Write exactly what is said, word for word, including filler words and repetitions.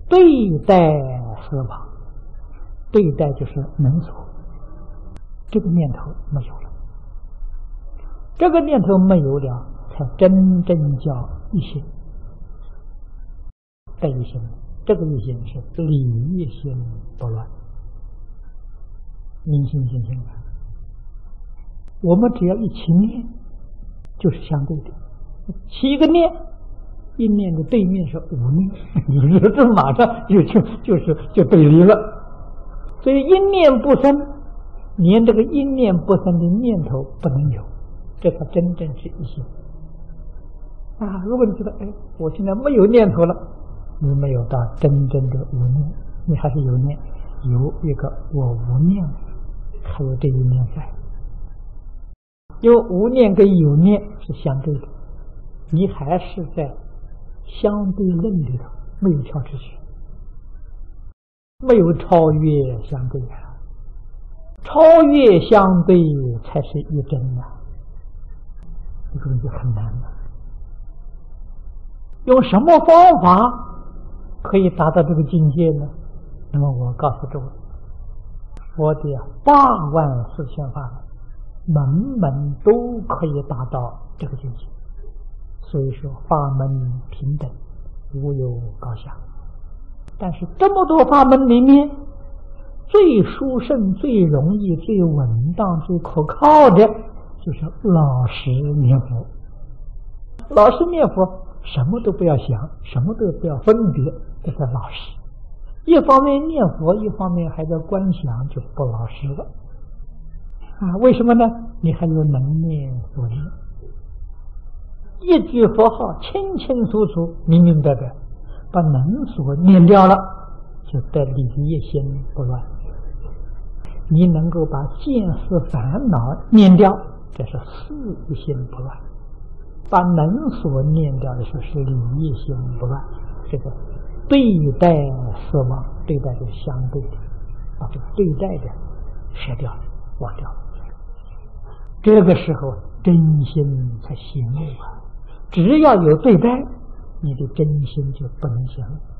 对待死亡，对待就是能所，这个念头没有了，这个念头没有了，才真正叫一心。这一心，这个一心是理一心不乱。明心见性啊！我们只要一起念，就是相对的。起一个念，一念的对面是无念，你说这马上就就就是就对立了。所以一念不生，连这个一念不生的念头不能有，这才真正是一心啊！如果你觉得哎，我现在没有念头了，你没有到真正的无念，你还是有念，有一个我无念，还有这一念在。因为无念跟有念是相对的，你还是在相对论里头，没有跳出去，没有超越相对啊！超越相对才是一真啊！这个问题很难的。用什么方法可以达到这个境界呢？那么我告诉诸位，我的八万四千法门，门门都可以达到这个境界。所以说法门平等，无有高下。但是这么多法门里面，最殊胜、最容易、最稳当、最可靠的，就是老实念佛。老实念佛，什么都不要想，什么都不要分别，这是老实。一方面念佛，一方面还在观想，就不老实了啊！为什么呢？你还有能念所念，一句佛号清清楚楚、明明白白，把能所念掉了，就得理一心不乱。你能够把见思烦恼念掉，这是事一心不乱。把能所念掉的时候是理一心不乱，这个对待死亡，对待是相对的，把这个对待的舍掉了，忘掉了。这个时候真心才醒悟啊！只要有对待，你的真心就不能醒悟。